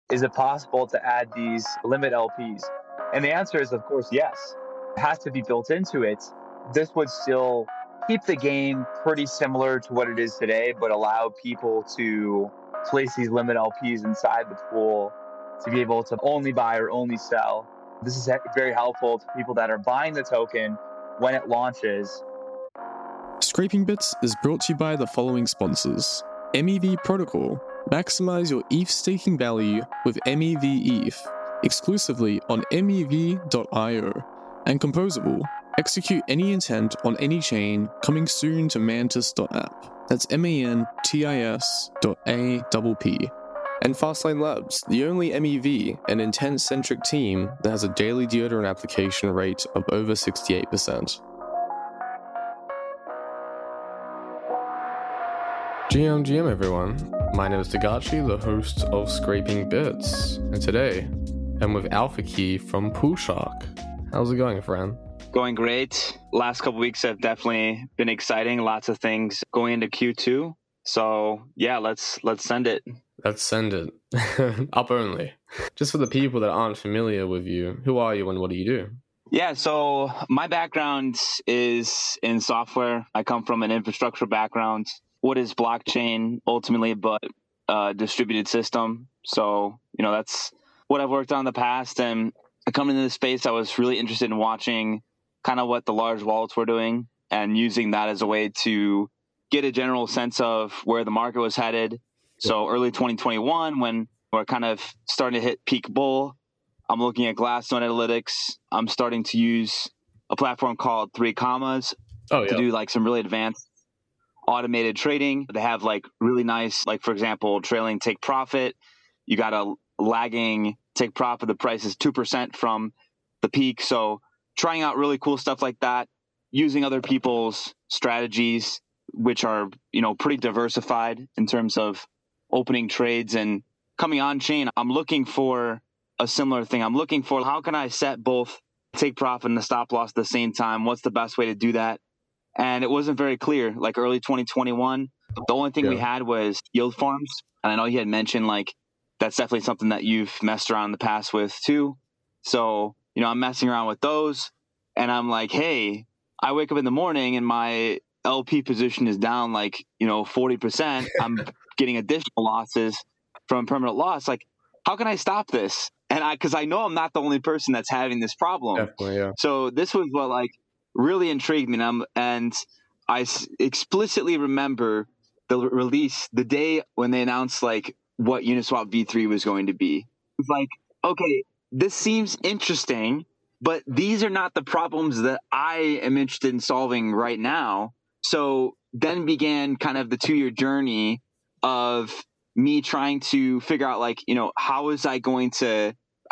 is it possible to add these limit LPs? And the answer is, of course, yes. It has to be built into it. This would still keep the game pretty similar to what it is today, but allow people to place these limit LPs inside the pool to be able to only buy or only sell. This is very helpful to people that are buying the token when it launches. Scraping Bits is brought to you by the following sponsors: MEV Protocol. Maximize your ETH staking value with MEV ETH, exclusively on MEV.io. And Composable. Execute any intent on any chain, coming soon to Mantis.app. That's MANTIS.APP. And Fastlane Labs, the only MEV and intent-centric team that has a daily deodorant application rate of over 68%. GM everyone, my name is Tagachi, the host of Scraping Bits, and today I'm with Alpha Key from Poolshark. How's it going, friend? Going great. Last couple weeks have definitely been exciting. Lots of things going into Q2. So yeah, let's send it. Let's send it. Up only. Just for the people that aren't familiar with you, who are you and what do you do? Yeah, so my background is in software. I come from an infrastructure background. What is blockchain ultimately but a distributed system? So, that's what I've worked on in the past. And coming into the space, I was really interested in watching kind of what the large wallets were doing and using that as a way to get a general sense of where the market was headed. So early 2021, when we're kind of starting to hit peak bull, I'm looking at Glassnode Analytics. I'm starting to use a platform called 3 Commas to do like some really advanced automated trading. They have like really nice, like for example, trailing take profit. You got a lagging take profit. The price is 2% from the peak. So trying out really cool stuff like that, using other people's strategies, which are, pretty diversified in terms of opening trades and coming on chain. I'm looking for a similar thing. I'm looking for how can I set both take profit and the stop loss at the same time? What's the best way to do that? And it wasn't very clear. Like early 2021, the only thing we had was yield farms. And I know you had mentioned like that's definitely something that you've messed around in the past with too. So, I'm messing around with those and I'm like, hey, I wake up in the morning and my LP position is down like, 40%. I'm getting additional losses from permanent loss. Like, how can I stop this? And because I know I'm not the only person that's having this problem. Definitely, yeah. So this was what like really intrigued me. And I explicitly remember the release, the day when they announced like what Uniswap V3 was going to be. It's like, okay, this seems interesting, but these are not the problems that I am interested in solving right now. So then began kind of the 2-year journey of me trying to figure out like, how is I going to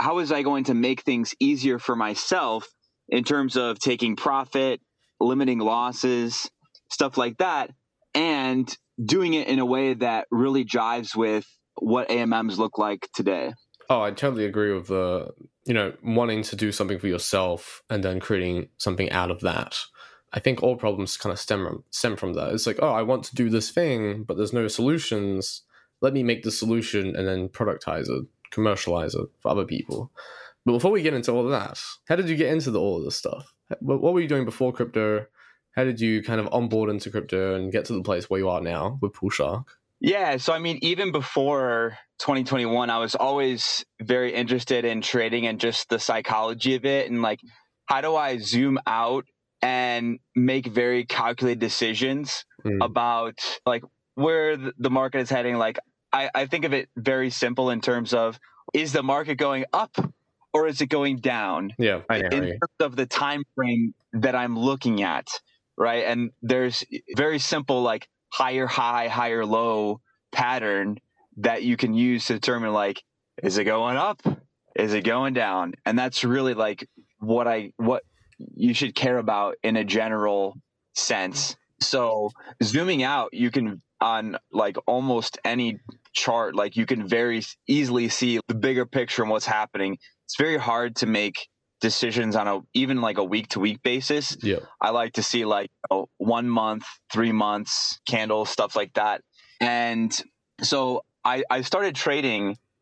make things easier for myself in terms of taking profit, limiting losses, stuff like that, and doing it in a way that really jives with what AMMs look like today. Oh, I totally agree with the, wanting to do something for yourself and then creating something out of that. I think all problems kind of stem from that. It's like, oh, I want to do this thing, but there's no solutions. Let me make the solution and then productize it, commercialize it for other people. But before we get into all of that, how did you get into all of this stuff? What were you doing before crypto? How did you kind of onboard into crypto and get to the place where you are now with Poolshark? Yeah, so I mean, even before 2021, I was always very interested in trading and just the psychology of it. And like, how do I zoom out and make very calculated decisions about like where the market is heading? Like, I think of it very simple in terms of, is the market going up or is it going down? Yeah, I know. In terms of the time frame that I'm looking at, right? And there's very simple like higher high, higher low pattern that you can use to determine like, is it going up? Is it going down? And that's really like what you should care about in a general sense. So zooming out, you can on like almost any chart, like you can very easily see the bigger picture and what's happening. It's very hard to make decisions on even like a week to week basis. Yeah. I like to see like 1 month, 3 months, candles, stuff like that. And so I started trading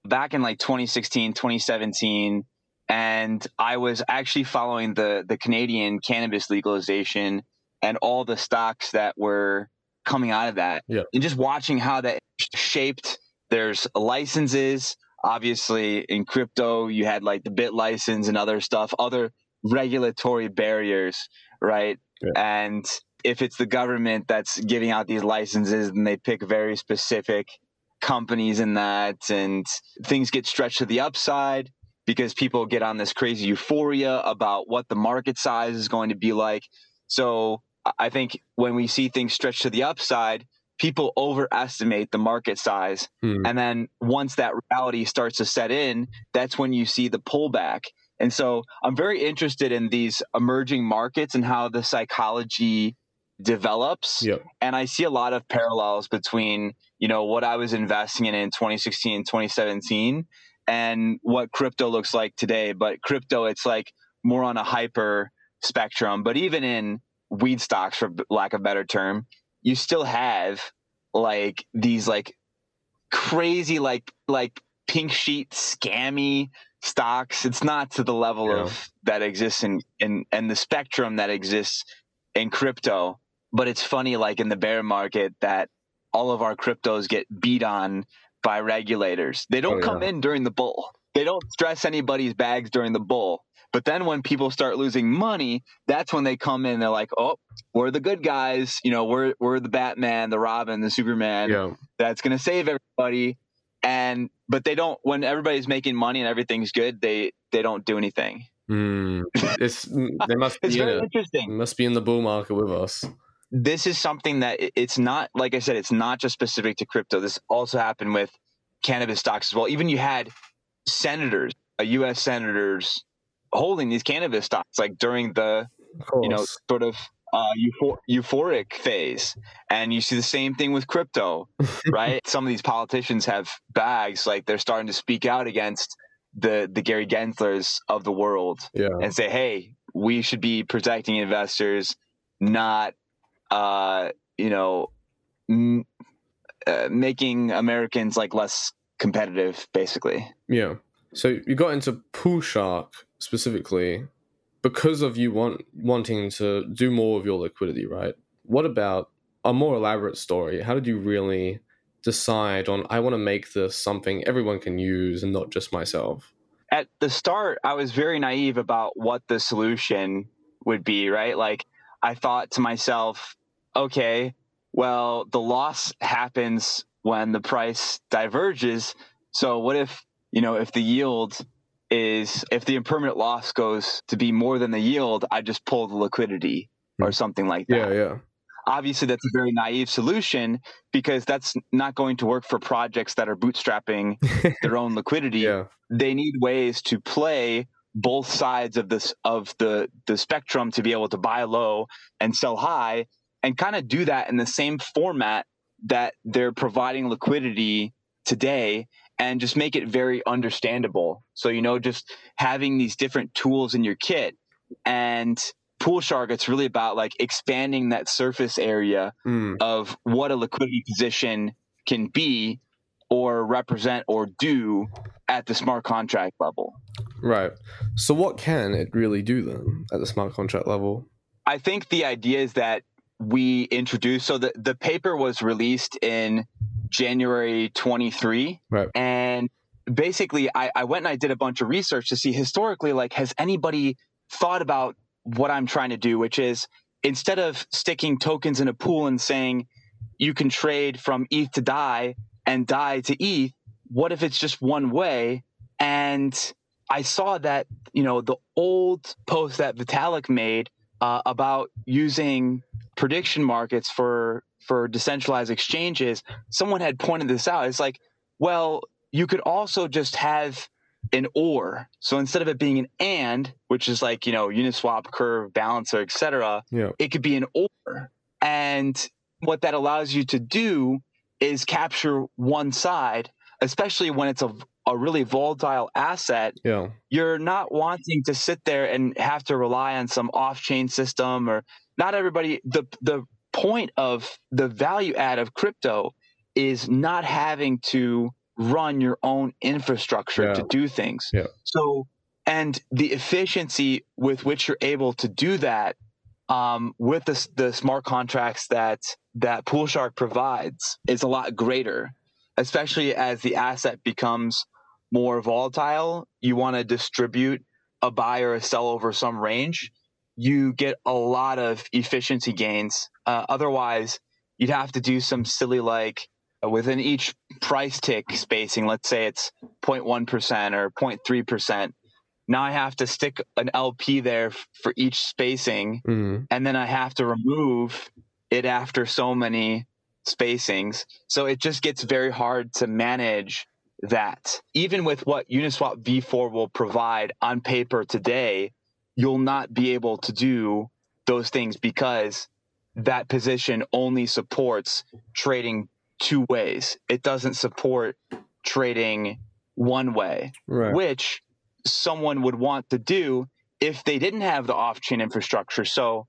back in like 2016, 2017. And I was actually following the Canadian cannabis legalization and all the stocks that were coming out of that. Yeah. And just watching how that shaped. There's licenses. Obviously, in crypto, you had like the Bit license and other stuff, other regulatory barriers, right? Yeah. And if it's the government that's giving out these licenses, then they pick very specific companies in that, and things get stretched to the upside because people get on this crazy euphoria about what the market size is going to be like. So I think when we see things stretched to the upside, people overestimate the market size. And then once that reality starts to set in, that's when you see the pullback. And so I'm very interested in these emerging markets and how the psychology develops. Yep. And I see a lot of parallels between, what I was investing in 2016 and 2017 and what crypto looks like today. But crypto, it's like more on a hyper spectrum. But even in weed stocks, for lack of a better term, you still have like these like crazy like pink sheet scammy stocks. It's not to the level of that exists in the spectrum that exists in crypto. But it's funny, like in the bear market, that all of our cryptos get beat on by regulators. They don't come in during the bull. They don't stress anybody's bags during the bull. But then when people start losing money, that's when they come in. They're like, "Oh, we're the good guys. We're the Batman, the Robin, the Superman that's going to save everybody." But they don't. When everybody's making money and everything's good, they don't do anything. They must be it's very interesting. They must be in the bull market with us. This is something that it's not, like I said, it's not just specific to crypto. This also happened with cannabis stocks as well. Even you had senators, U.S. senators, holding these cannabis stocks like during the sort of euphoric phase. And you see the same thing with crypto, right? Some of these politicians have bags, like they're starting to speak out against the Gary Genslers of the world and say, hey, we should be protecting investors, not making Americans like less competitive, basically. Yeah. So you got into Poolshark specifically because of you wanting to do more of your liquidity, right? What about a more elaborate story? How did you really decide on, I want to make this something everyone can use and not just myself? At the start, I was very naive about what the solution would be, right? Like I thought to myself, okay, well, the loss happens when the price diverges. So what if, if the yield if the impermanent loss goes to be more than the yield, I just pull the liquidity or something like that. Yeah. Obviously, that's a very naive solution because that's not going to work for projects that are bootstrapping their own liquidity. They need ways to play both sides of the spectrum to be able to buy low and sell high, and kind of do that in the same format that they're providing liquidity today, and just make it very understandable. So, just having these different tools in your kit. And Poolshark, it's really about like expanding that surface area of what a liquidity position can be or represent or do at the smart contract level. Right. So what can it really do then at the smart contract level? I think the idea is that we introduced, so the paper was released in January 23. Right. And basically I went and I did a bunch of research to see historically, like, has anybody thought about what I'm trying to do, which is instead of sticking tokens in a pool and saying you can trade from ETH to DAI and DAI to ETH, what if it's just one way? And I saw that, the old post that Vitalik made about using prediction markets for decentralized exchanges, someone had pointed this out. It's like, well, you could also just have an or. So instead of it being an and, which is like, Uniswap, Curve, Balancer, etc., it could be an or. And what that allows you to do is capture one side, especially when it's a really volatile asset. You're not wanting to sit there and have to rely on some off-chain system, or not everybody. The point of the value add of crypto is not having to run your own infrastructure to do things. Yeah. So, and the efficiency with which you're able to do that with the smart contracts that Poolshark provides is a lot greater, especially as the asset becomes more volatile. You want to distribute a buy or a sell over some range. You get a lot of efficiency gains. Otherwise, you'd have to do some silly like within each price tick spacing, let's say it's 0.1% or 0.3%. Now I have to stick an LP there for each spacing, and then I have to remove it after so many spacings. So it just gets very hard to manage that. Even with what Uniswap v4 will provide on paper today, you'll not be able to do those things because that position only supports trading two ways. It doesn't support trading one way, which someone would want to do if they didn't have the off-chain infrastructure. So,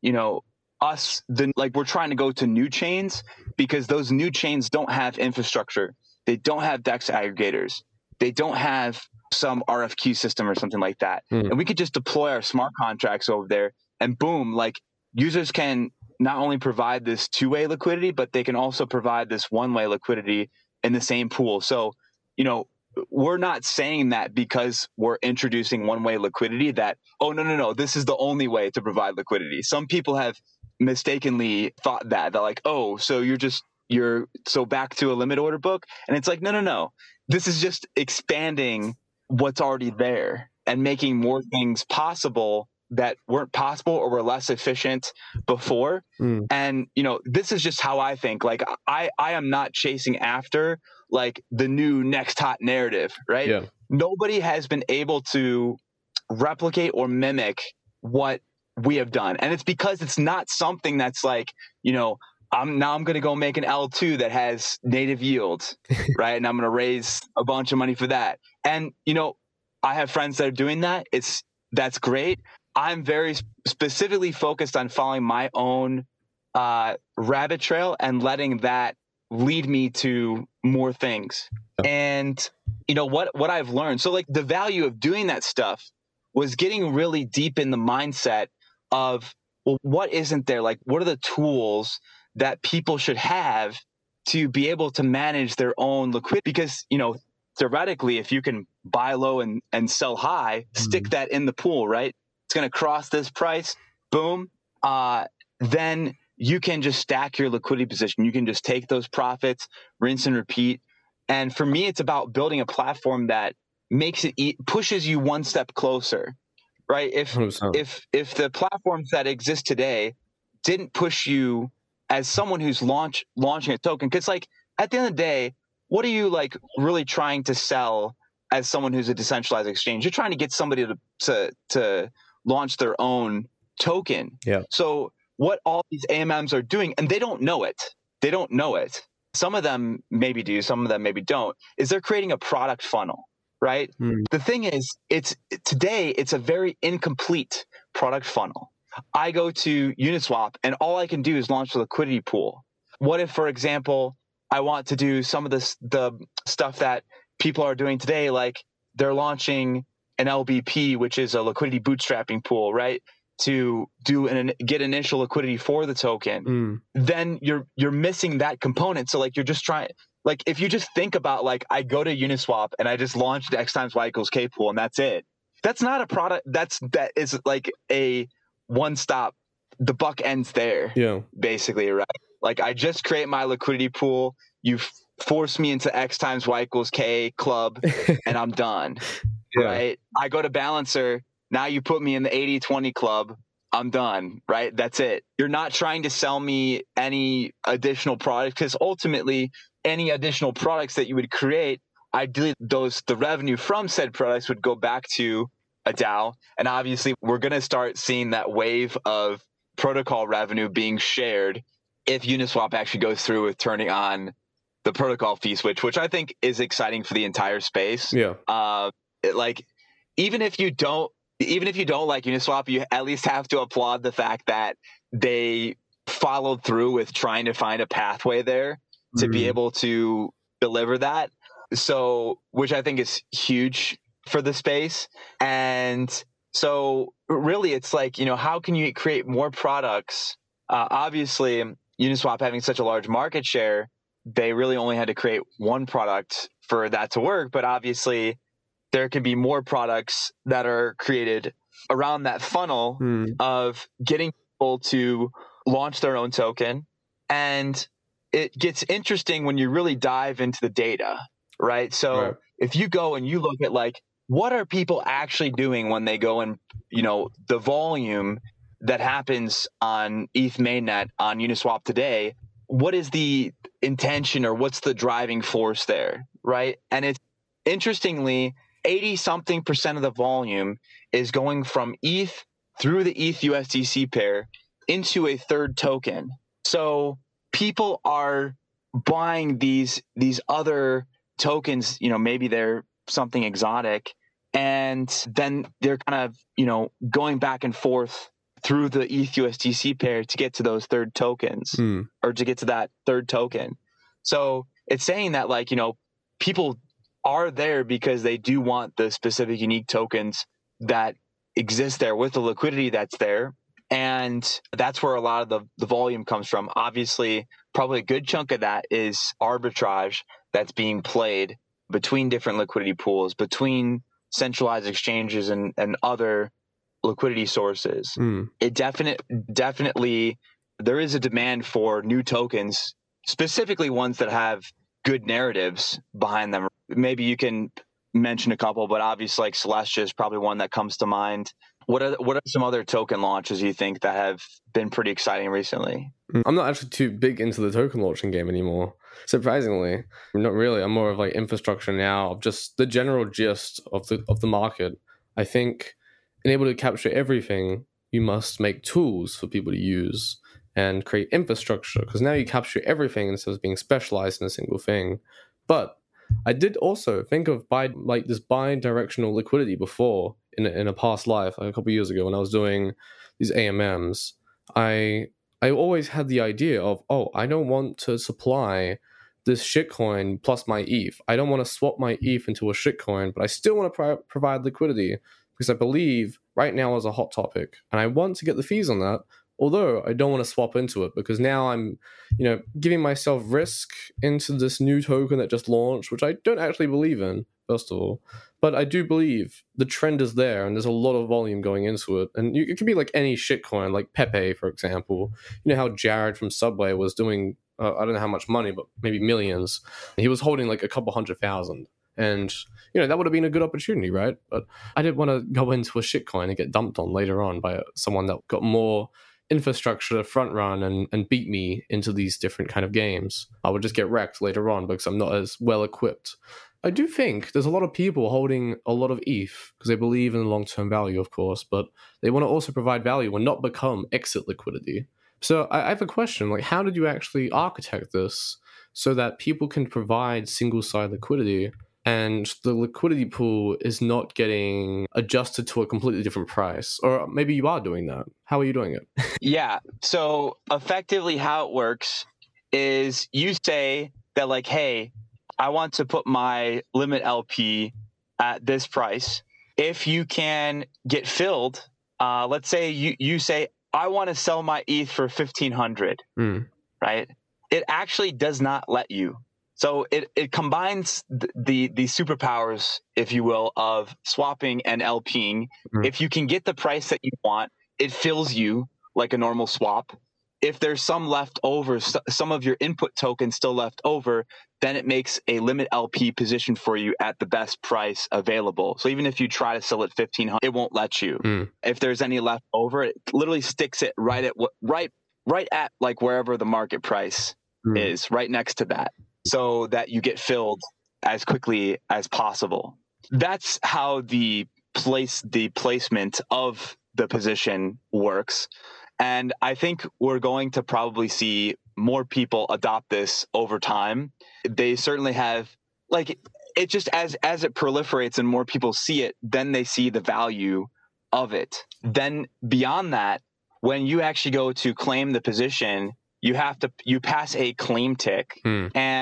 we're trying to go to new chains because those new chains don't have infrastructure. They don't have DEX aggregators. They don't have some RFQ system or something like that. And we could just deploy our smart contracts over there and boom, like users can not only provide this two-way liquidity, but they can also provide this one-way liquidity in the same pool. So, we're not saying that because we're introducing one-way liquidity that, oh, no, this is the only way to provide liquidity. Some people have mistakenly thought that. They're like, oh, so you're back to a limit order book. And it's like, no. This is just expanding what's already there and making more things possible that weren't possible or were less efficient before. And, this is just how I think. Like, I am not chasing after like the new next hot narrative, right? Yeah. Nobody has been able to replicate or mimic what we have done. And it's because it's not something that's like, I'm going to go make an L2 that has native yields, right? And I'm going to raise a bunch of money for that. And, I have friends that are doing that. That's great. I'm very specifically focused on following my own rabbit trail and letting that lead me to more things. And what I've learned, so like the value of doing that stuff was getting really deep in the mindset of, well, what isn't there? Like, what are the tools that people should have to be able to manage their own liquidity? Because theoretically, if you can buy low and sell high, stick that in the pool, right? It's going to cross this price, boom. Then you can just stack your liquidity position. You can just take those profits, rinse and repeat. And for me, it's about building a platform that makes it pushes you one step closer, right? If 100%. if the platforms that exist today didn't push you as someone who's launching a token, because like at the end of the day, what are you like really trying to sell as someone who's a decentralized exchange? You're trying to get somebody to launch their own token. Yeah. So what all these AMMs are doing, and they don't know it. Some of them maybe do, some of them maybe don't, is they're creating a product funnel, right? The thing is, today it's a very incomplete product funnel. I go to Uniswap and all I can do is launch a liquidity pool. What if, for example, I want to do some of the stuff that people are doing today, like they're launching an LBP, which is a liquidity bootstrapping pool, right? To get initial liquidity for the token, then you're missing that component. So like you're just trying, like if you just think about like I go to Uniswap and I just launched X times Y equals K pool and that's it. That's not a product. That is like a one stop. The buck ends there. Yeah, basically, right? Like I just create my liquidity pool. You force me into X times Y equals K club, and I'm done. Yeah. Right? I go to Balancer. Now you put me in the 80-20 club, I'm done, right? That's it. You're not trying to sell me any additional products because ultimately any additional products that you would create, ideally the revenue from said products would go back to a DAO. And obviously we're going to start seeing that wave of protocol revenue being shared if Uniswap actually goes through with turning on the protocol fee switch, which I think is exciting for the entire space. Yeah. Even if you don't like Uniswap, you at least have to applaud the fact that they followed through with trying to find a pathway there to be able to deliver that. So, which I think is huge for the space. And so really it's like, how can you create more products? Obviously, Uniswap having such a large market share, they really only had to create one product for that to work. But obviously, there can be more products that are created around that funnel of getting people to launch their own token. And it gets interesting when you really dive into the data, right? So if you go and you look at like, what are people actually doing when they go and, the volume that happens on ETH mainnet on Uniswap today, what is the intention or what's the driving force there, right? And it's interestingly, 80-something% of the volume is going from ETH through the ETH USDC pair into a third token. So people are buying these other tokens, maybe they're something exotic, and then they're kind of, going back and forth through the ETH USDC pair to get to those third tokens or to get to that third token. So it's saying that like, people are there because they do want the specific unique tokens that exist there with the liquidity that's there. And that's where a lot of the volume comes from. Obviously, probably a good chunk of that is arbitrage that's being played between different liquidity pools, between centralized exchanges and other liquidity sources. It definitely, there is a demand for new tokens, specifically ones that have good narratives behind them. Maybe you can mention a couple, but obviously like Celestia is probably one that comes to mind. What are some other token launches you think that have been pretty exciting recently? I'm not actually too big into the token launching game anymore. Surprisingly, not really. I'm more of like infrastructure now, of just the general gist of the market. I think in able to capture everything, you must make tools for people to use and create infrastructure, because now you capture everything instead of being specialized in a single thing. But I did also think of this bi-directional liquidity before in a past life, like a couple of years ago when I was doing these AMMs. I always had the idea of, I don't want to supply this shitcoin plus my ETH. I don't want to swap my ETH into a shitcoin, but I still want to provide liquidity because I believe right now is a hot topic, and I want to get the fees on that. Although I don't want to swap into it because now I'm, giving myself risk into this new token that just launched, which I don't actually believe in, first of all. But I do believe the trend is there and there's a lot of volume going into it. And it could be like any shitcoin, like Pepe, for example. You know how Jared from Subway was doing, I don't know how much money, but maybe millions. He was holding like a couple 100,000. And, that would have been a good opportunity, right? But I didn't want to go into a shitcoin and get dumped on later on by someone that got more infrastructure to front run and beat me into these different kind of games. I would just get wrecked later on because I'm not as well equipped. I do think there's a lot of people holding a lot of ETH because they believe in the long-term value, of course, but they want to also provide value and not become exit liquidity. So I have a question, like how did you actually architect this so that people can provide single-side liquidity and the liquidity pool is not getting adjusted to a completely different price? Or maybe you are doing that. How are you doing it? Yeah. So effectively how it works is you say that like, hey, I want to put my limit LP at this price. If you can get filled, let's say you say, I want to sell my ETH for 1,500, right? It actually does not let you. So it combines the superpowers, if you will, of swapping and LPing. If you can get the price that you want, it fills you like a normal swap. If there's some left over, some of your input tokens still left over, then it makes a limit LP position for you at the best price available. So even if you try to sell at 1,500, it won't let you. If there's any left over, it literally sticks it right at like wherever the market price is, right next to that, so that you get filled as quickly as possible. That's how the placement of the position works. And I think we're going to probably see more people adopt this over time. They certainly have, like, it just as it proliferates and more people see it, then they see the value of it. Then beyond that, when you actually go to claim the position, you pass a claim tick, and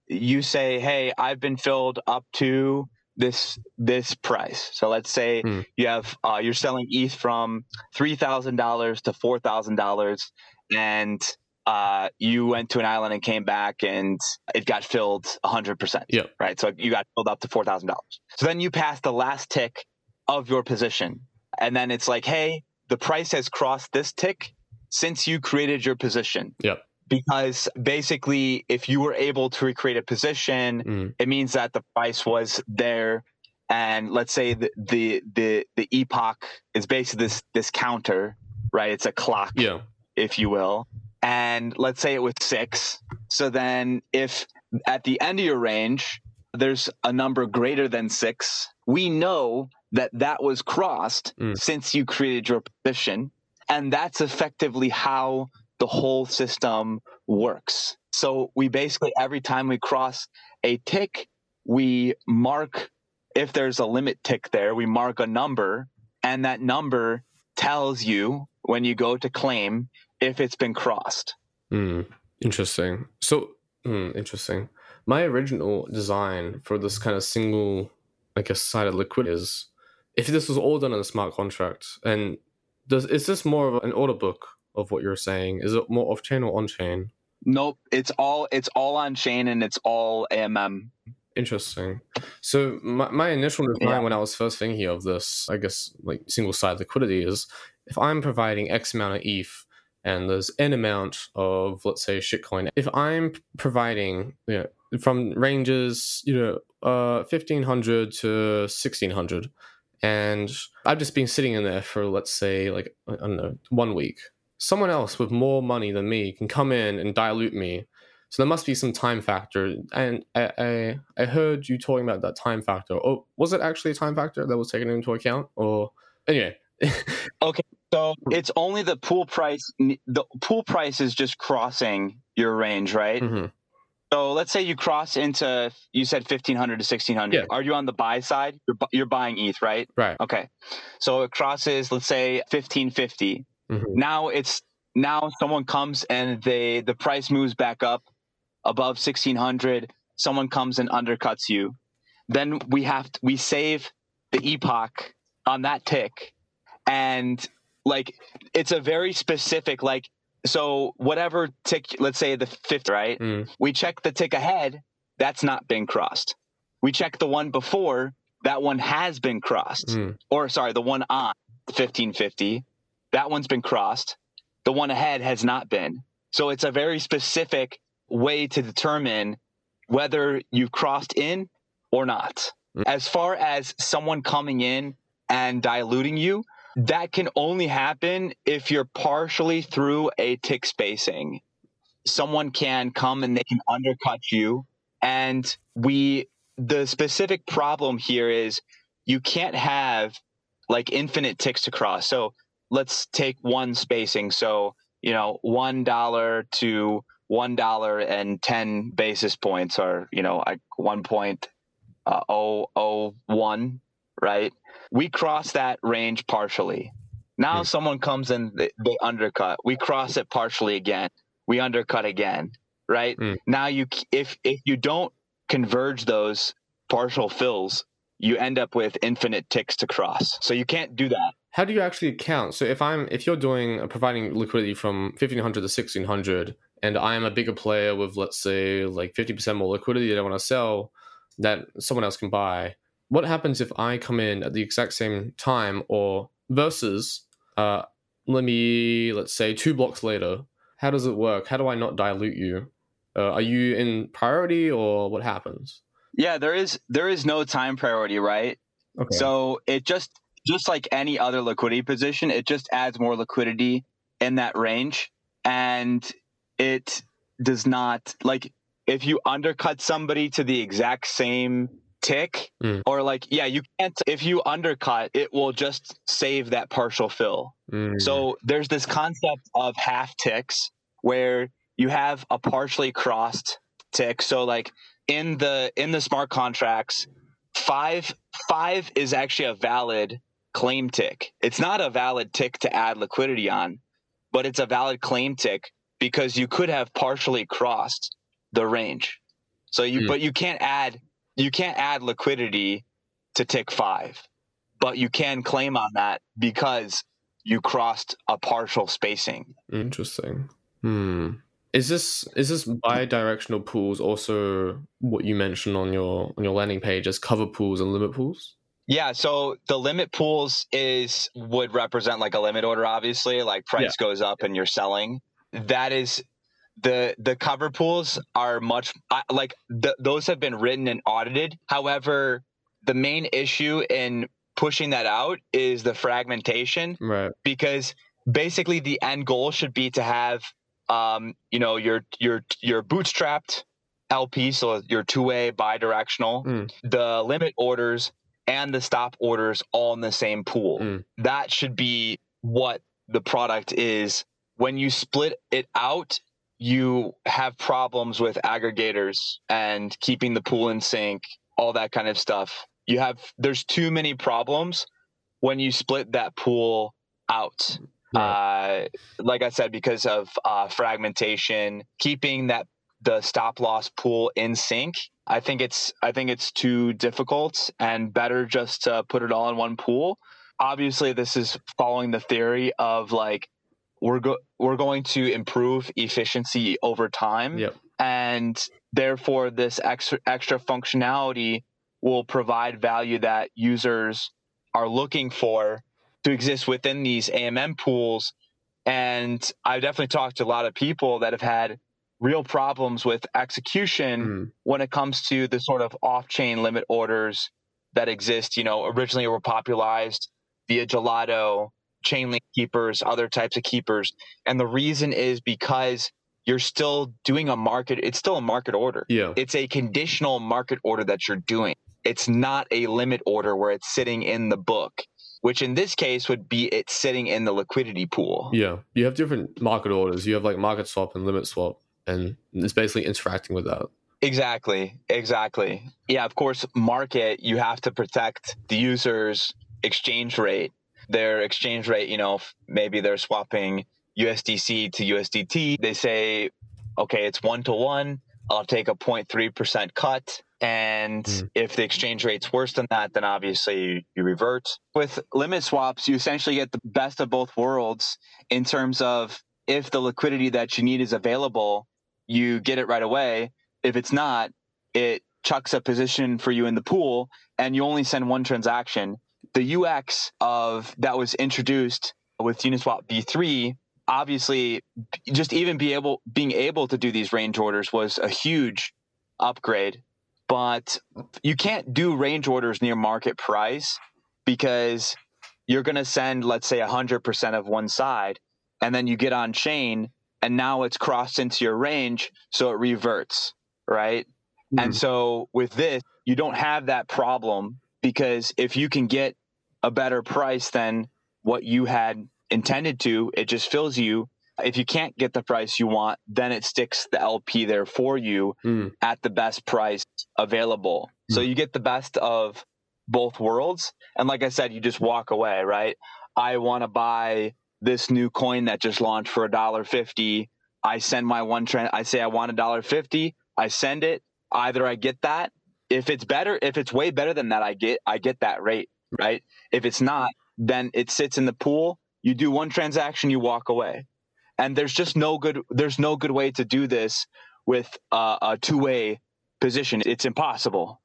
you say, hey, I've been filled up to this price. So let's say you have you're selling ETH from $3,000 to $4,000, and you went to an island and came back and it got filled 100%. Yeah. Right. So you got filled up to $4,000. So then you pass the last tick of your position, and then it's like, hey, the price has crossed this tick since you created your position. Yep. Because basically, if you were able to recreate a position, it means that the price was there. And let's say the epoch is basically this counter, right? It's a clock, if you will. And let's say it was 6. So then if at the end of your range, there's a number greater than 6, we know that was crossed since you created your position. And that's effectively how the whole system works. So we basically, every time we cross a tick, we mark, if there's a limit tick there, we mark a number, and that number tells you when you go to claim if it's been crossed. Interesting. So, interesting. My original design for this kind of single, I guess, sided liquidity is, if this was all done in a smart contract, and is this more of an order book of what you're saying? Is it more off-chain or on-chain? Nope, it's all on-chain, and it's all AMM. Interesting. So my initial design when I was first thinking of this, I guess, like single-sided liquidity, is if I'm providing X amount of ETH and there's N amount of, let's say, shitcoin, if I'm providing, from ranges, 1,500 to 1,600, and I've just been sitting in there for, let's say, like, I don't know, 1 week, someone else with more money than me can come in and dilute me. So there must be some time factor. And I heard you talking about that time factor. Oh, was it actually a time factor that was taken into account? Or anyway. Okay, so it's only the pool price. The pool price is just crossing your range, right? Mm-hmm. So let's say you cross into, you said 1,500 to 1,600. Yeah. Are you on the buy side? You're buying ETH, right? Right. Okay. So it crosses, let's say, 1,550. Mm-hmm. Now someone comes and the price moves back up above 1,600. Someone comes and undercuts you. Then we save the epoch on that tick, and like it's a very specific, like, so whatever tick, let's say the 50, right? We check the tick ahead, that's not been crossed. We check the one before, that one has been crossed. Or sorry, the one on 1,550, that one's been crossed. The one ahead has not been. So it's a very specific way to determine whether you've crossed in or not. As far as someone coming in and diluting you, that can only happen if you're partially through a tick spacing. Someone can come and they can undercut you. And the specific problem here is you can't have like infinite ticks to cross. So let's take one spacing. So, $1 to $1.10 basis points, or, like 1.001, right? We cross that range partially. Now someone comes and they undercut. We cross it partially again. We undercut again, right? Now if you don't converge those partial fills, you end up with infinite ticks to cross. So you can't do that. How do you actually count? So if you're providing liquidity from 1,500 to 1,600, and I'm a bigger player with, let's say, like 50% more liquidity that I want to sell that someone else can buy, what happens if I come in at the exact same time, or versus, let's say 2 blocks later? How does it work? How do I not dilute you? Are you in priority, or what happens? Yeah, there is no time priority, right? Okay. So it just like any other liquidity position, it just adds more liquidity in that range. And it does not, like, if you undercut somebody to the exact same tick, or you can't, if you undercut, it will just save that partial fill. So there's this concept of half ticks where you have a partially crossed tick. So like in the smart contracts, five is actually a valid claim tick. It's not a valid tick to add liquidity on, but it's a valid claim tick because you could have partially crossed the range. So but you can't add liquidity to tick 5, but you can claim on that because you crossed a partial spacing. Interesting. Is this bidirectional pools also what you mentioned on your landing page as cover pools and limit pools? Yeah, so the limit pools would represent like a limit order, obviously, like price goes up and you're selling. That is the cover pools are much like those have been written and audited. However, the main issue in pushing that out is the fragmentation, right? Because basically the end goal should be to have your bootstrapped LP, so your two-way bidirectional, the limit orders and the stop orders all in the same pool. That should be what the product is. When you split it out, you have problems with aggregators and keeping the pool in sync, all that kind of stuff. There's too many problems when you split that pool out. Right. Like I said, because of fragmentation, keeping the stop loss pool in sync, I think it's too difficult, and better just to put it all in one pool. Obviously, this is following the theory of like we're going to improve efficiency over time, and therefore this extra functionality will provide value that users are looking for to exist within these AMM pools. And I've definitely talked to a lot of people that have had real problems with execution when it comes to the sort of off-chain limit orders that exist. Originally were popularized via Gelato, Chainlink keepers, other types of keepers. And the reason is because you're still doing it's still a market order. Yeah. It's a conditional market order that you're doing. It's not a limit order where it's sitting in the book, which in this case would be it sitting in the liquidity pool. Yeah. You have different market orders. You have like market swap and limit swap, and it's basically interacting with that. Exactly. Yeah, of course, market, you have to protect the user's exchange rate. Their exchange rate, maybe they're swapping USDC to USDT. They say, okay, it's 1-to-1. I'll take a 0.3% cut. And if the exchange rate's worse than that, then obviously you revert. With limit swaps, you essentially get the best of both worlds in terms of if the liquidity that you need is available, you get it right away. If it's not, it chucks a position for you in the pool and you only send one transaction. The UX that was introduced with Uniswap v3, obviously just even being able to do these range orders was a huge upgrade. But you can't do range orders near market price because you're going to send, let's say, 100% of one side, and then you get on chain, and now it's crossed into your range, so it reverts, right? And so with this, you don't have that problem, because if you can get a better price than what you had intended to, it just fills you. If you can't get the price you want, then it sticks the LP there for you at the best price available. So you get the best of both worlds. And like I said, you just walk away, right? I want to buy this new coin that just launched for $1.50. I send my I say I want $1.50. I send it. Either I get that. If it's way better than that, I get that rate, right? If it's not, then it sits in the pool. You do one transaction, you walk away. And there's no good way to do this with a two-way position. It's impossible.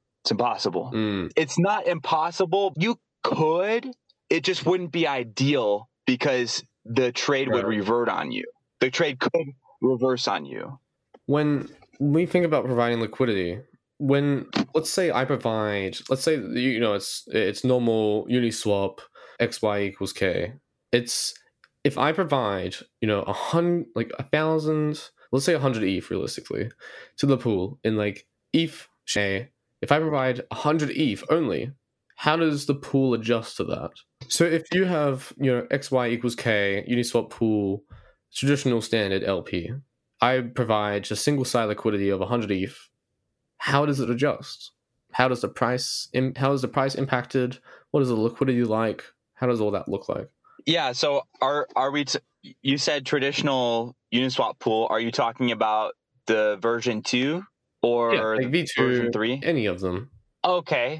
It's not impossible. You could. It just wouldn't be ideal because the trade would revert on you. The trade could reverse on you. When we think about providing liquidity, let's say it's normal Uniswap XY equals K. If I provide, 1,000, let's say 100 ETH realistically, to the pool in like ETH share, if I provide 100 ETH only, how does the pool adjust to that? So if you have, XY equals K, Uniswap pool, traditional standard LP, I provide just single side liquidity of 100 ETH, how does it adjust? How does the price impacted? What is the liquidity like? How does all that look like? Yeah, so are we? You said traditional Uniswap pool. Are you talking about the version 2 or like V2, version 3? any of them. Okay.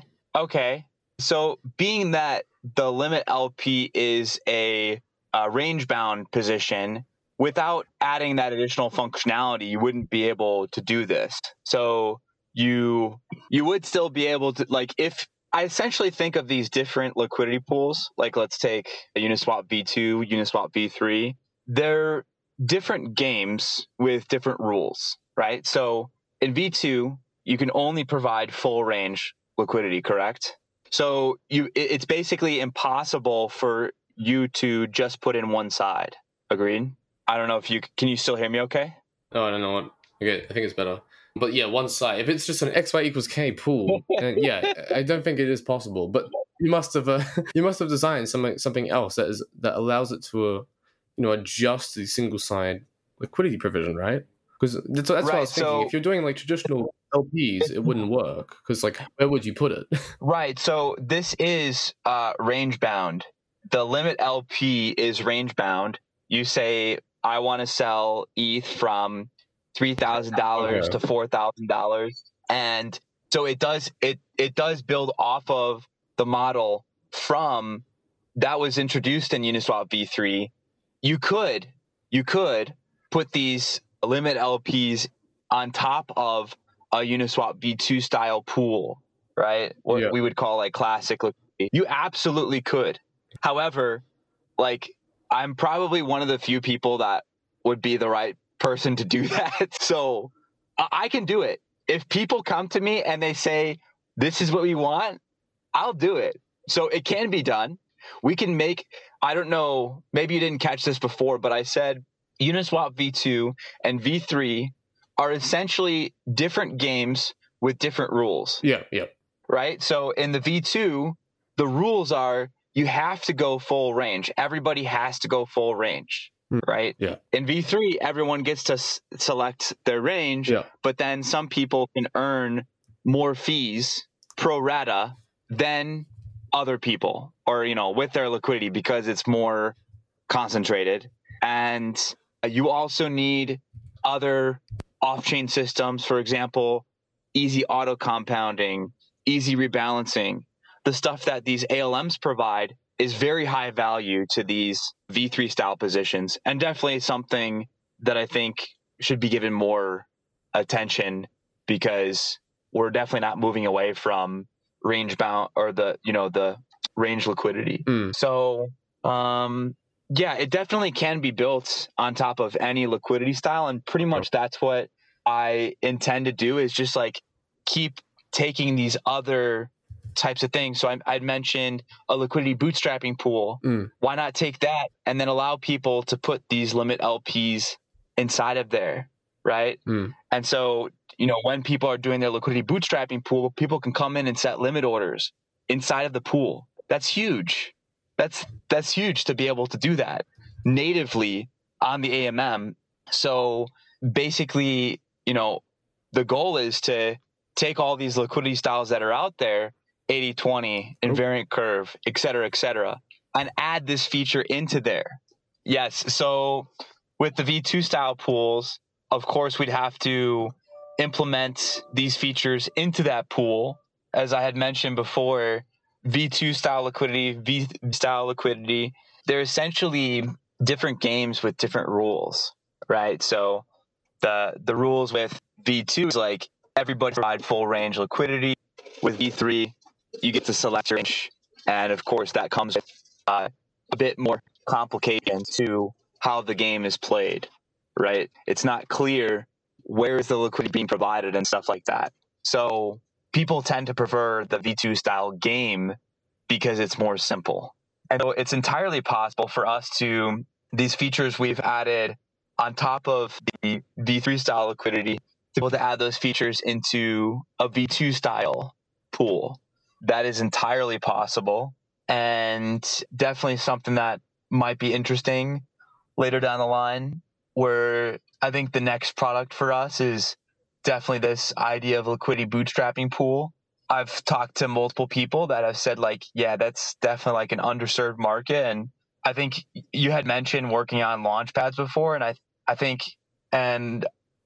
So being that the limit LP is a range bound position, without adding that additional functionality, you wouldn't be able to do this. So you would still be able to, like, if I essentially think of these different liquidity pools, like let's take a Uniswap V2, Uniswap V3, they're different games with different rules, right? So in V2, you can only provide full range liquidity, correct? So it's basically impossible for you to just put in one side. Agreed? I don't know if can you still hear me okay? Oh, I don't know what. Okay, I think it's better. But yeah, one side. If it's just an XY equals K pool, then yeah, I don't think it is possible. But you must have designed something else that allows it to adjust the single side liquidity provision, right? Because that's what I was thinking. So, if you're doing like traditional LPs, it wouldn't work because like where would you put it? Right. So this is range bound. The limit LP is range bound. You say I want to sell ETH from $3,000 to $4,000, and so it does build off of the model from that was introduced in Uniswap V3. You could put these limit LPs on top of a Uniswap V2 style pool, right? What we would call like classic liquidity. You absolutely could. However, like I'm probably one of the few people that would be the right person to do that. So I can do it. If people come to me and they say, this is what we want, I'll do it. So it can be done. We can make, I don't know, maybe you didn't catch this before, but I said Uniswap V2 and V3 are essentially different games with different rules. Yeah. Right? So in the V2, the rules are you have to go full range. Everybody has to go full range, right? Yeah. In V3, everyone gets to select their range, but then some people can earn more fees pro rata than other people, or with their liquidity because it's more concentrated. And you also need other off-chain systems, for example, easy auto compounding, easy rebalancing. The stuff that these ALMs provide is very high value to these V3 style positions, and definitely something that I think should be given more attention because we're definitely not moving away from range bound or the range liquidity. So it definitely can be built on top of any liquidity style, and pretty much that's what I intend to do is just like keep taking these other types of things. So I'd mentioned a liquidity bootstrapping pool. Why not take that and then allow people to put these limit LPs inside of there, right? And so, when people are doing their liquidity bootstrapping pool, people can come in and set limit orders inside of the pool. That's huge. That's huge to be able to do that natively on the AMM. So basically, the goal is to take all these liquidity styles that are out there, 80-20, invariant curve, et cetera, and add this feature into there. Yes. So with the V2 style pools, of course, we'd have to implement these features into that pool. As I had mentioned before, V2 style liquidity, V style liquidity, they're essentially different games with different rules, right? So the rules with V2 is like everybody provide full range liquidity. With V3, you get to select your range. And of course, that comes with a bit more complication to how the game is played, right? It's not clear where is the liquidity being provided and stuff like that. So people tend to prefer the V2 style game because it's more simple. And so it's entirely possible for us to, these features we've added on top of the V3 style liquidity, to be able to add those features into a V2 style pool. That is entirely possible and definitely something that might be interesting later down the line, where I think the next product for us is definitely this idea of liquidity bootstrapping pool. I've talked to multiple people that have said like, yeah, that's definitely like an underserved market. And I think you had mentioned working on launch pads before. And I think, and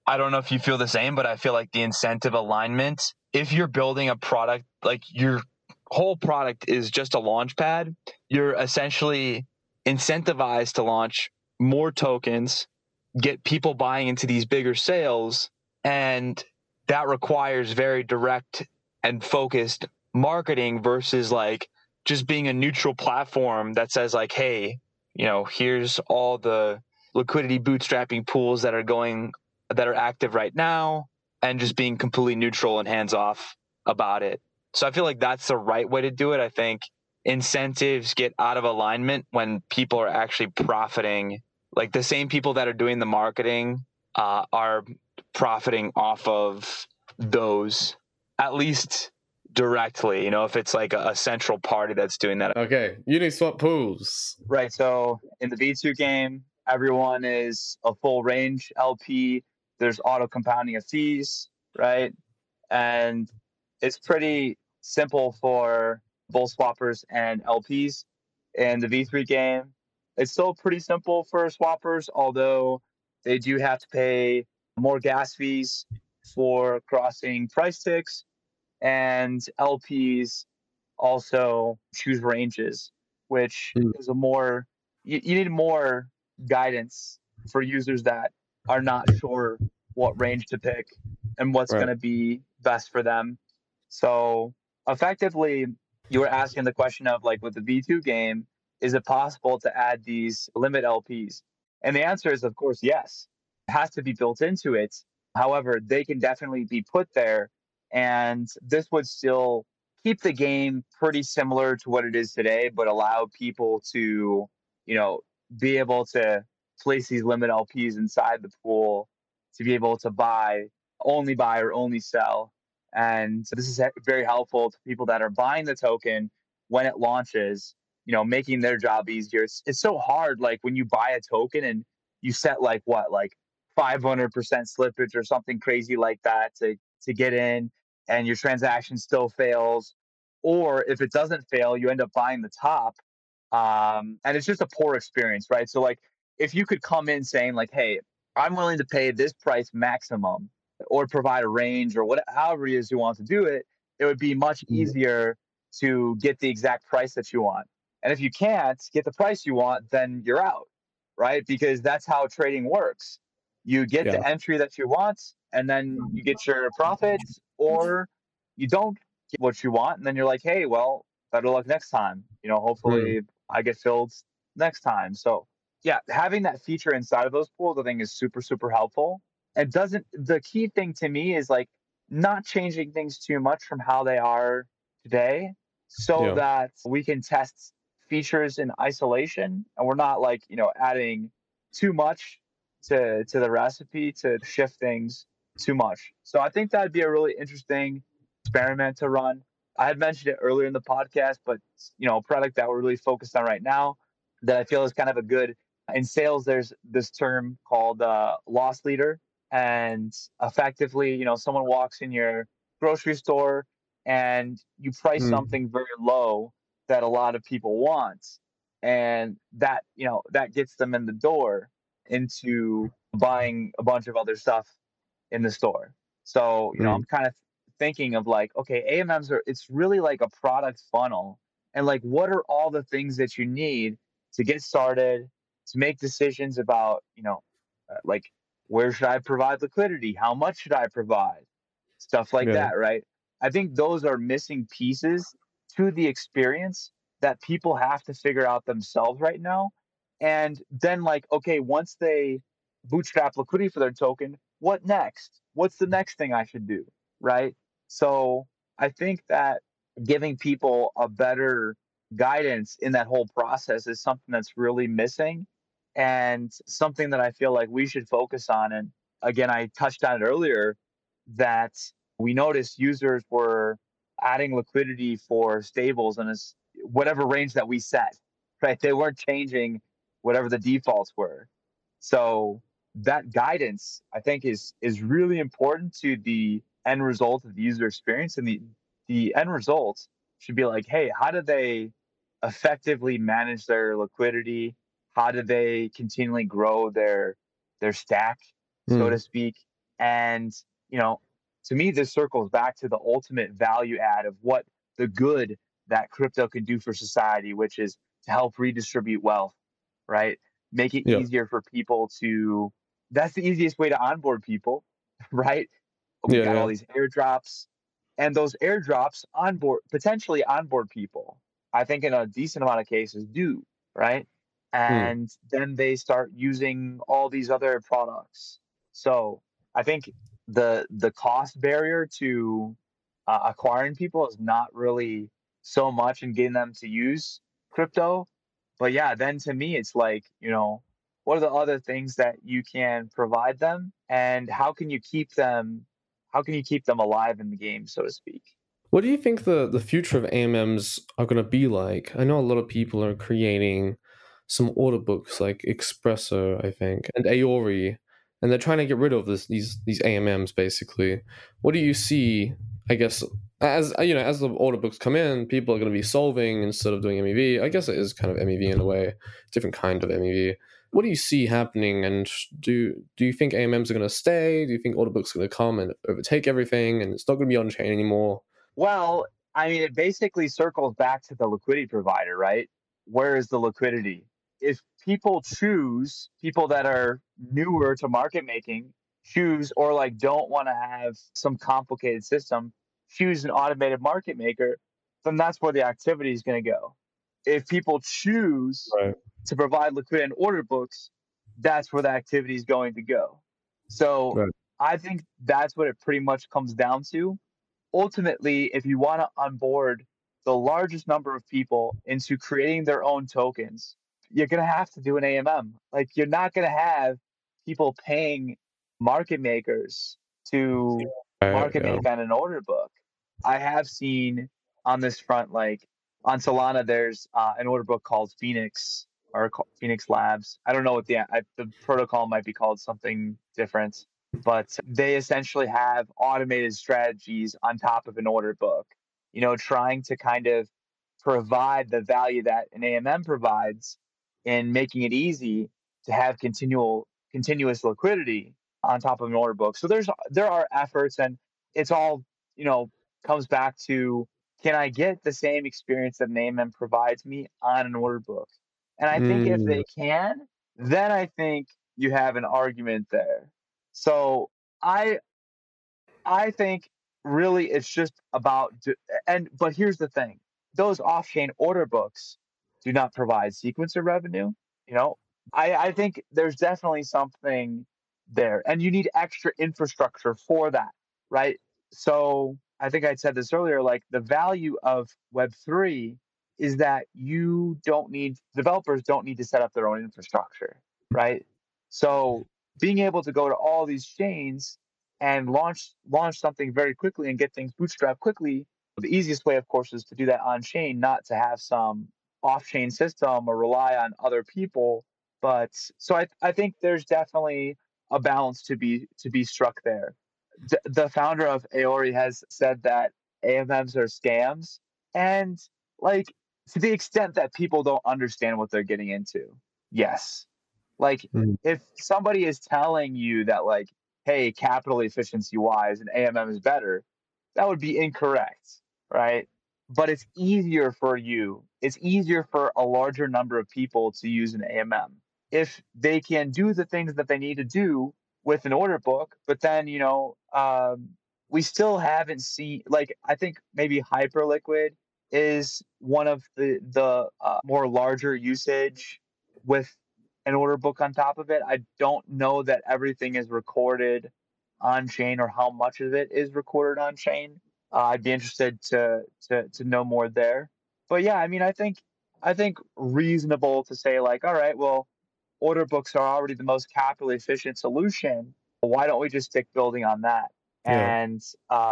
I don't know if you feel the same, but I feel like the incentive alignment, if you're building a product, like your whole product is just a launch pad, you're essentially incentivized to launch more tokens, get people buying into these bigger sales, and that requires very direct and focused marketing versus like just being a neutral platform that says like, hey, here's all the liquidity bootstrapping pools that are active right now, and just being completely neutral and hands off about it. So I feel like that's the right way to do it. I think incentives get out of alignment when people are actually profiting. Like the same people that are doing the marketing are profiting off of those, at least directly, if it's like a central party that's doing that. Okay, Uniswap pools. Right. So in the V2 game, everyone is a full range LP. There's auto compounding of fees, right? And it's pretty simple for both swappers and LPs. In the V3 game, it's still pretty simple for swappers, although they do have to pay more gas fees for crossing price ticks, and LPs also choose ranges, which is you need more guidance for users that are not sure what range to pick and what's going to be best for them. So effectively, you were asking the question of like with the V2 game, is it possible to add these limit LPs? And the answer is, of course, yes. It has to be built into it. However, they can definitely be put there. And this would still keep the game pretty similar to what it is today, but allow people to, be able to place these limit LPs inside the pool to be able to buy or only sell. And so this is very helpful to people that are buying the token when it launches, making their job easier. It's so hard. Like when you buy a token and you set like 500% slippage or something crazy like that to get in, and your transaction still fails. Or if it doesn't fail, you end up buying the top. And it's just a poor experience, right? So like if you could come in saying like, hey, I'm willing to pay this price maximum, or provide a range, or however it is you want to do it, it would be much easier to get the exact price that you want. And if you can't get the price you want, then you're out, right? Because that's how trading works. You get the entry that you want, and then you get your profits, or you don't get what you want, and then you're like, hey, well, better luck next time. Hopefully I get filled next time. So yeah, having that feature inside of those pools, I think, is super, super helpful. And the key thing to me is like not changing things too much from how they are today, so that we can test features in isolation, and we're not like, adding too much to the recipe to shift things too much. So I think that'd be a really interesting experiment to run. I had mentioned it earlier in the podcast, but a product that we're really focused on right now that I feel is kind of a good, in sales, there's this term called loss leader. And effectively, someone walks in your grocery store and you price something very low that a lot of people want. And that, that gets them in the door into buying a bunch of other stuff in the store. So, I'm kind of thinking of like, okay, it's really like a product funnel. And like, what are all the things that you need to get started, to make decisions about, like, where should I provide liquidity? How much should I provide? Stuff like that, right? I think those are missing pieces to the experience that people have to figure out themselves right now. And then like, okay, once they bootstrap liquidity for their token, what next? What's the next thing I should do, right? So I think that giving people a better guidance in that whole process is something that's really missing, and something that I feel like we should focus on. And again, I touched on it earlier that we noticed users were adding liquidity for stables in whatever range that we set, right? They weren't changing whatever the defaults were. So that guidance, I think, is really important to the end result of the user experience. And the end result should be like, hey, how do they effectively manage their liquidity? How do they continually grow their stack, so to speak? And, you know, to me, this circles back to the ultimate value add of what the good that crypto can do for society, which is to help redistribute wealth, right? Make it Yeah. easier for people to, that's the easiest way to onboard people, right? We Yeah. got all Yeah. these airdrops, and those airdrops onboard, potentially onboard people. I think in a decent amount of cases do, right? Mm. And then they start using all these other products. So I think the cost barrier to acquiring people is not really so much in getting them to use crypto. But yeah, then to me, it's like, what are the other things that you can provide them, and how can you keep them alive in the game, so to speak? What do you think the future of AMMs are going to be like? I know a lot of people are creating some order books like Espresso, I think, and Aori, and they're trying to get rid of these AMMs basically. What do you see? I guess as as the order books come in, people are going to be solving instead of doing MEV. I guess it is kind of MEV in a way, different kind of MEV. What do you see happening, and do you think AMMs are going to stay? Do you think order books are going to come and overtake everything, and it's not going to be on chain anymore? Well, I mean, it basically circles back to the liquidity provider, right? Where is the liquidity? If people that are newer to market making, choose or like don't want to have some complicated system, choose an automated market maker, then that's where the activity is going to go. If people choose Right. to provide liquidity in order books, that's where the activity is going to go. So Right. I think that's what it pretty much comes down to. Ultimately, if you want to onboard the largest number of people into creating their own tokens, you're going to have to do an AMM. Like, you're not going to have people paying market makers to Right. market Yeah. make on an order book. I have seen on this front, like on Solana, there's an order book called Phoenix or Phoenix Labs. I don't know what the protocol might be called something different, but they essentially have automated strategies on top of an order book, trying to kind of provide the value that an AMM provides in making it easy to have continuous liquidity on top of an order book. So there are efforts, and it's all, comes back to, can I get the same experience that an AMM provides me on an order book? And I think if Mm, they can, then I think you have an argument there. So I I think really it's just about but here's the thing. Those off-chain order books do not provide sequencer revenue, you know. I think there's definitely something there, and you need extra infrastructure for that, right? So I think I said this earlier, like the value of Web3 is that developers don't need to set up their own infrastructure, right? So being able to go to all these chains and launch something very quickly and get things bootstrapped quickly. The easiest way, of course, is to do that on chain, not to have some off chain system or rely on other people. But so I think there's definitely a balance to be struck there. The founder of Aori has said that AMMs are scams, and like, to the extent that people don't understand what they're getting into, yes. Like, mm, if somebody is telling you that, like, hey, capital efficiency wise, an AMM is better, that would be incorrect, right? But it's easier for a larger number of people to use an AMM if they can do the things that they need to do with an order book. But then, we still haven't seen, like, I think maybe Hyperliquid is one of the more larger usage with an order book on top of it. I don't know that everything is recorded on chain or how much of it is recorded on chain. I'd be interested to know more there. But yeah, I mean, I think reasonable to say, like, all right, well, order books are already the most capital efficient solution. Why don't we just stick building on that? yeah. And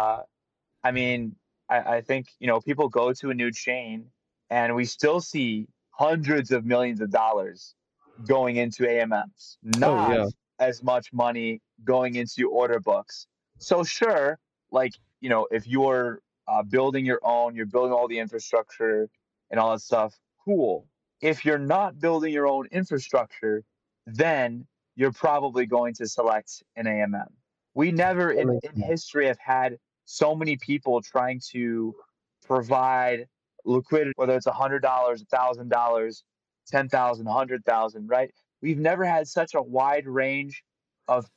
I mean, I think, people go to a new chain, and we still see hundreds of millions of dollars going into AMMs, Oh not yeah. as much money going into order books. So sure, like, if you're building your own, you're building all the infrastructure and all that stuff, cool. If you're not building your own infrastructure, then you're probably going to select an AMM. We never That makes in sense. history have had so many people trying to provide liquidity, whether it's $100, $1,000, 10,000, 100,000, right? We've never had such a wide range of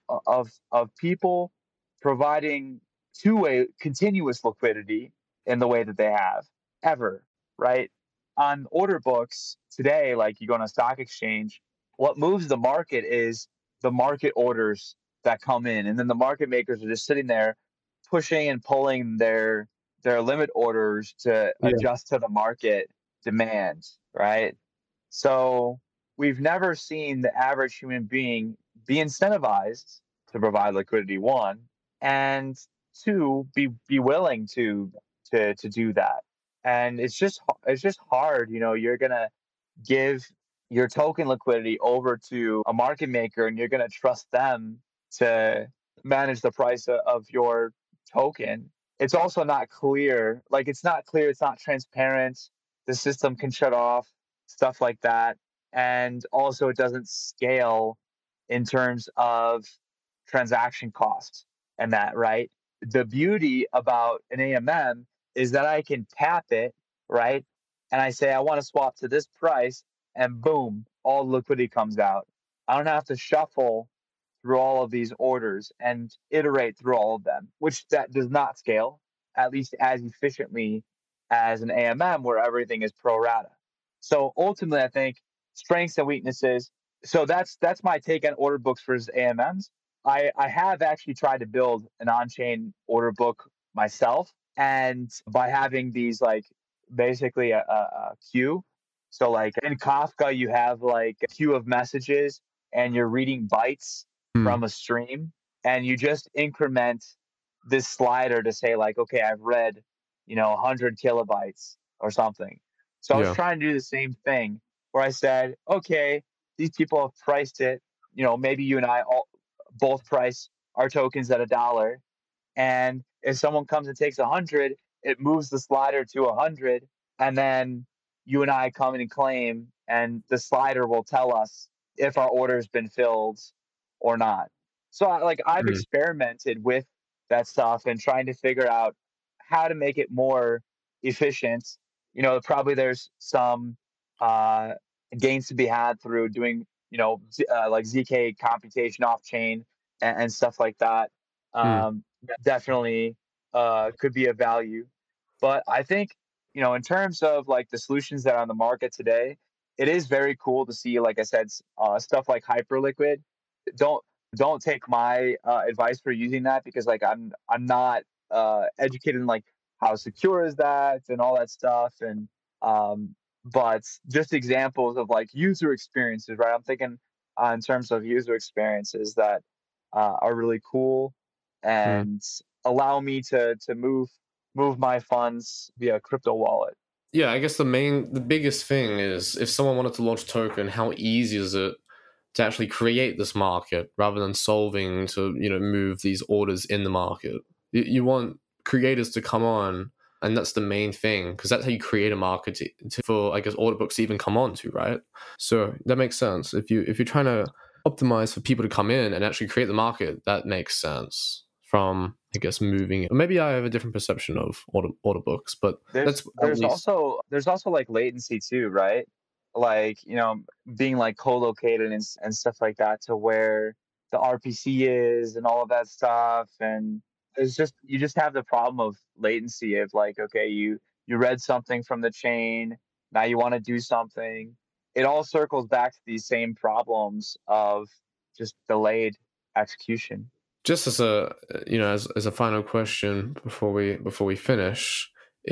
people providing two-way continuous liquidity in the way that they have ever, right? On order books today, like you go on a stock exchange, what moves the market is the market orders that come in, and then the market makers are just sitting there pushing and pulling their limit orders to Yeah. adjust to the market demand, right? So we've never seen the average human being be incentivized to provide liquidity, one, and two, be willing to do that. And it's just hard, you're gonna give your token liquidity over to a market maker and you're going to trust them to manage the price of your token. It's also not clear. Like, it's not clear, it's not transparent. The system can shut off, stuff like that. And also, it doesn't scale in terms of transaction costs and that, right? The beauty about an AMM is that I can tap it, right? And I say, I want to swap to this price, and boom, all liquidity comes out. I don't have to shuffle through all of these orders and iterate through all of them, which that does not scale, at least as efficiently as an AMM where everything is pro rata. So ultimately, I think strengths and weaknesses. So that's my take on order books versus AMMs. I have actually tried to build an on-chain order book myself, and by having these, like, basically a queue. So like in Kafka, you have like a queue of messages and you're reading bytes Hmm. from a stream, and you just increment this slider to say like, okay, I've read, 100 kilobytes or something. So I was Yeah. trying to do the same thing where I said, okay, these people have priced it. Maybe you and I all both price our tokens at $1. And if someone comes and takes 100, it moves the slider to 100. And then you and I come in and claim, and the slider will tell us if our order's been filled or not. So I've Hmm. experimented with that stuff and trying to figure out how to make it more efficient. Probably there's some uh, gains to be had through doing, like ZK computation off chain and stuff like that. Hmm. That definitely could be of value. But I think, in terms of like the solutions that are on the market today, it is very cool to see, like I said, stuff like Hyperliquid. Don't don't take my advice for using that, because like I'm not educated in like how secure is that and all that stuff. And um, but just examples of like user experiences, right? I'm thinking in terms of user experiences that are really cool Hmm. and allow me to move my funds via crypto wallet. Yeah, I guess the biggest thing is if someone wanted to launch a token, how easy is it to actually create this market rather than solving to move these orders in the market? You want creators to come on, and that's the main thing, because that's how you create a market for, I guess, order books to even come on to, right? So that makes sense. If you're trying to optimize for people to come in and actually create the market, that makes sense from, I guess, moving it. Maybe I have a different perception of order books, but that's There's at there's least. also there's also like latency too, right? Like, being like co-located and stuff like that, to where the RPC is and all of that stuff. And you just have the problem of latency of like, okay, you read something from the chain, now you want to do something. It all circles back to these same problems of just delayed execution. Just as a as a final question before we finish,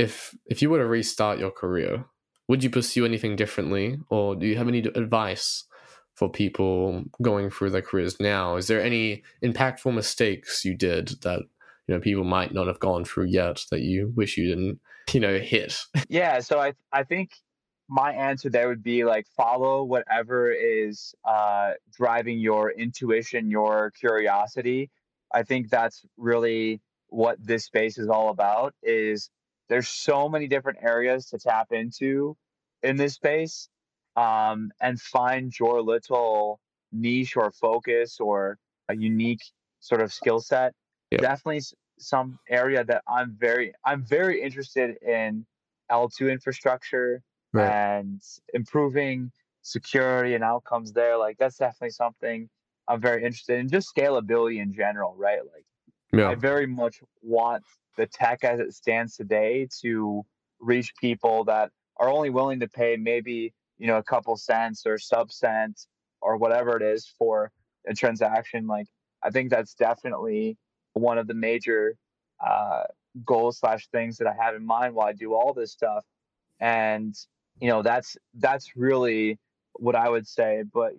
if you were to restart your career, would you pursue anything differently, or do you have any advice for people going through their careers now? Is there any impactful mistakes you did that people might not have gone through yet that you wish you didn't hit? Yeah, so I think my answer there would be like, follow whatever is driving your intuition, your curiosity. I think that's really what this space is all about. Is there's so many different areas to tap into in this space, and find your little niche or focus or a unique sort of skill set. Yep. Definitely some area that I'm very interested in L2 infrastructure Right. and improving security and outcomes there. Like that's definitely something I'm very interested in. Just scalability in general, right? Like I Yeah. very much want the tech as it stands today to reach people that are only willing to pay maybe, a couple cents or sub cents or whatever it is for a transaction. Like I think that's definitely one of the major uh, goals slash things that I have in mind while I do all this stuff. And that's really what I would say. But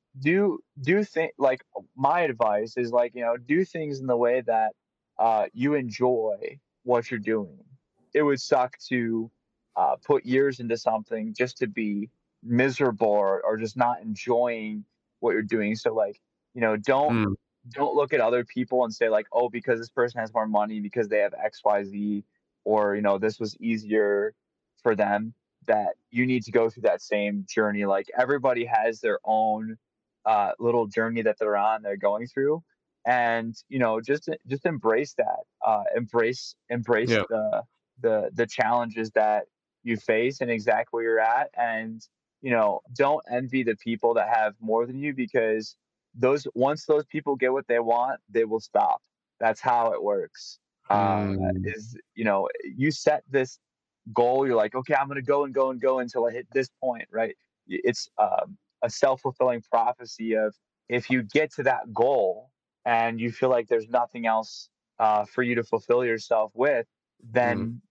do think like my advice is like do things in the way that you enjoy what you're doing. It would suck to put years into something just to be miserable or just not enjoying what you're doing. So like don't Mm. don't look at other people and say like, oh, because this person has more money because they have XYZ, or this was easier for them, that you need to go through that same journey. Like everybody has their own little journey that they're going through, and just embrace that. Embrace Yeah. the challenges that you face and exactly where you're at, and don't envy the people that have more than you, because those once those people get what they want, they will stop. That's how it works. Mm. Is you set this goal, you're like, okay, I'm going to go and go and go until I hit this point, right? It's a self-fulfilling prophecy of, if you get to that goal and you feel like there's nothing else for you to fulfill yourself with, Mm. then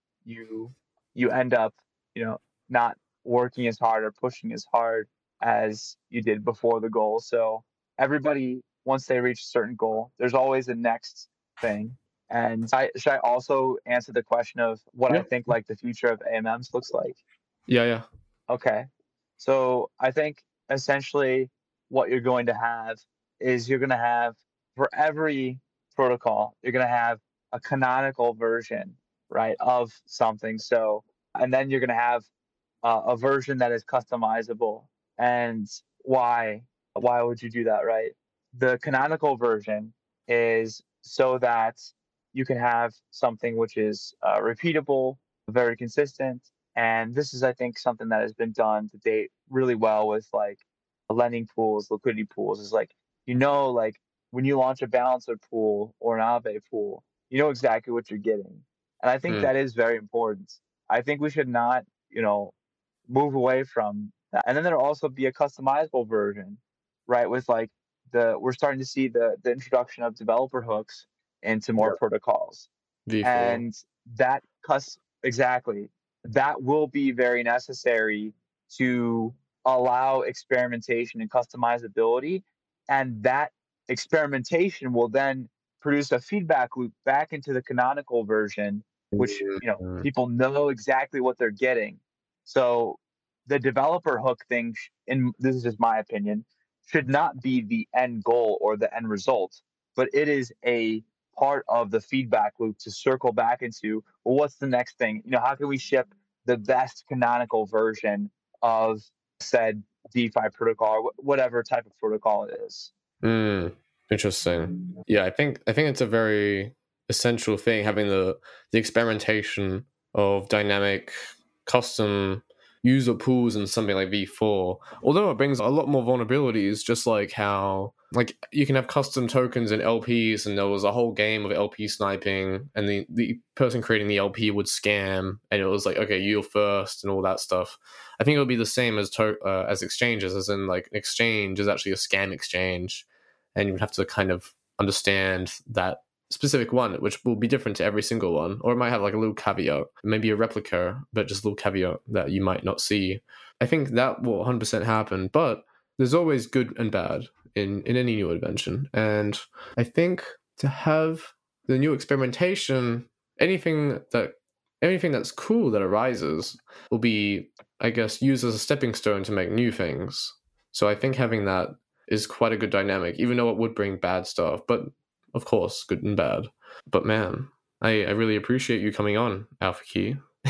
you end up not working as hard or pushing as hard as you did before the goal. So everybody, once they reach a certain goal, there's always a next thing. And should I also answer the question of what I Yeah. think like the future of AMMs looks like? Yeah. Yeah. Okay. So I think essentially what you're going to have is you're going to have, for every protocol, you're going to have a canonical version, right, of something. So, and then you're going to have a version that is customizable. And why? Why would you do that, right? The canonical version is so that you can have something which is repeatable, very consistent. And this is, I think, something that has been done to date really well with like lending pools, liquidity pools. Is like, like when you launch a balancer pool or an Aave pool, you know exactly what you're getting. And I think Mm. that is very important. I think we should not, move away from that. And then there'll also be a customizable version, right? With like we're starting to see the introduction of developer hooks into more Yeah. protocols. V4. And that exactly, that will be very necessary to allow experimentation and customizability. And that experimentation will then produce a feedback loop back into the canonical version, which Mm. people know exactly what they're getting. So the developer hook thing, and this is just my opinion, should not be the end goal or the end result, but it is a part of the feedback loop to circle back into, well, what's the next thing? How can we ship the best canonical version of said DeFi protocol, or whatever type of protocol it is? Mm. Interesting. Yeah, I think it's a very essential thing, having the experimentation of dynamic custom user pools and something like V4. Although it brings a lot more vulnerabilities, just like how like you can have custom tokens and LPs, and there was a whole game of LP sniping, and the person creating the LP would scam, and it was like, okay, you're first and all that stuff. I think it would be the same as exchanges, as in like an exchange is actually a scam exchange, and you would have to kind of understand that specific one, which will be different to every single one, or it might have like a little caveat, maybe a replica, but just a little caveat that you might not see. I think that will 100% happen, but there's always good and bad in any new invention, and I think to have the new experimentation, anything that's cool that arises will be, I guess, used as a stepping stone to make new things. So I think having that is quite a good dynamic, even though it would bring bad stuff, but of course, good and bad. But man, I really appreciate you coming on, Alpha Key.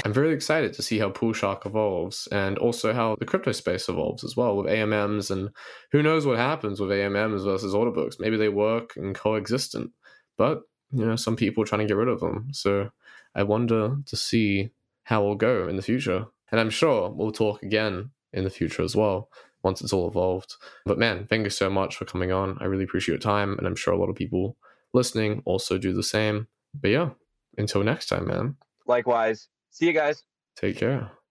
I'm very excited to see how Poolshark evolves and also how the crypto space evolves as well with AMMs, and who knows what happens with AMMs versus order books. Maybe they work and coexistent, but some people are trying to get rid of them. So I wonder to see how it'll go in the future. And I'm sure we'll talk again in the future as well once it's all evolved. But man, thank you so much for coming on. I really appreciate your time, and I'm sure a lot of people listening also do the same. But yeah, until next time, man. Likewise. See you guys. Take care.